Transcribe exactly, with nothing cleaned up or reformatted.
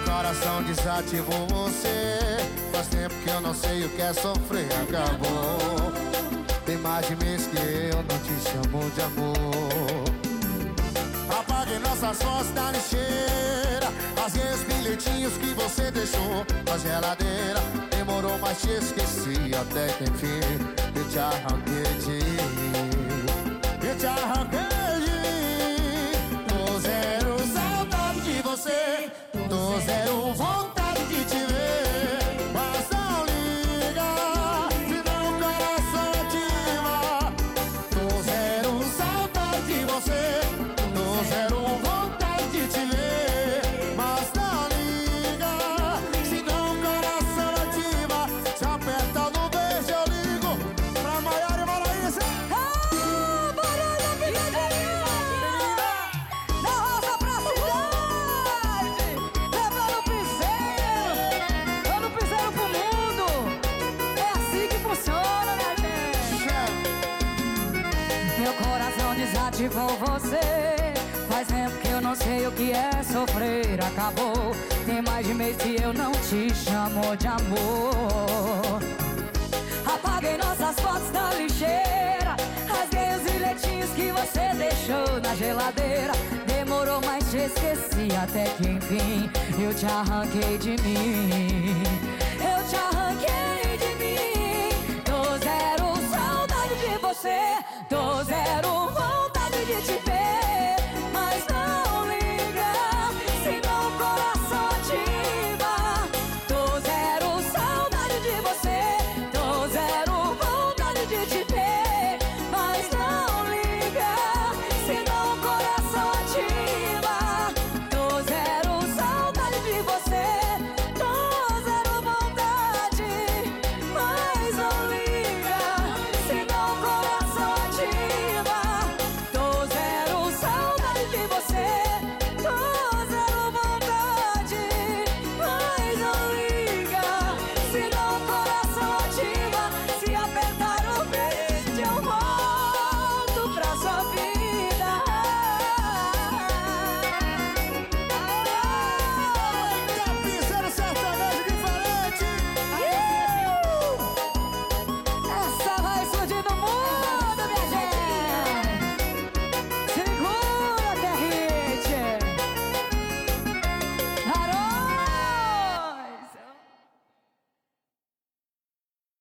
coração desativou você. Faz tempo que eu não sei o que é sofrer. Acabou. Tem mais de mês que eu não te chamo de amor. Apaguei nossas fotos da lixeira, rasguei os bilhetinhos que você deixou na geladeira. Demorou, mas te esqueci até que enfim eu te arranquei de mim. Eu te arranquei de mim. Tô zero saudade de você, tô zero vontade de te ver. Mas não liga, senão o coração ativa. Tô zero saudade de você, tô zero vontade de te ver. Mas não liga, senão o coração ativa. Se aperta no beijo eu ligo pra Maiara e Maraísa. Ah, Maiara Picadinha! Da roça pra cidade, levando o piseiro, dando o piseiro pro mundo. É assim que funciona, minha gente. Meu coração desativou você. Faz tempo que eu não sei o que é sofrer. Acabou. Tem mais de mês que eu não te chamo de amor. Apaguei nossas fotos da lixeira, rasguei os bilhetinhos que você deixou na geladeira. Demorou, mas te esqueci até que enfim eu te arranquei de mim. Eu te arranquei de mim. Tô zero saudade de você, tô zero vontade de te ver.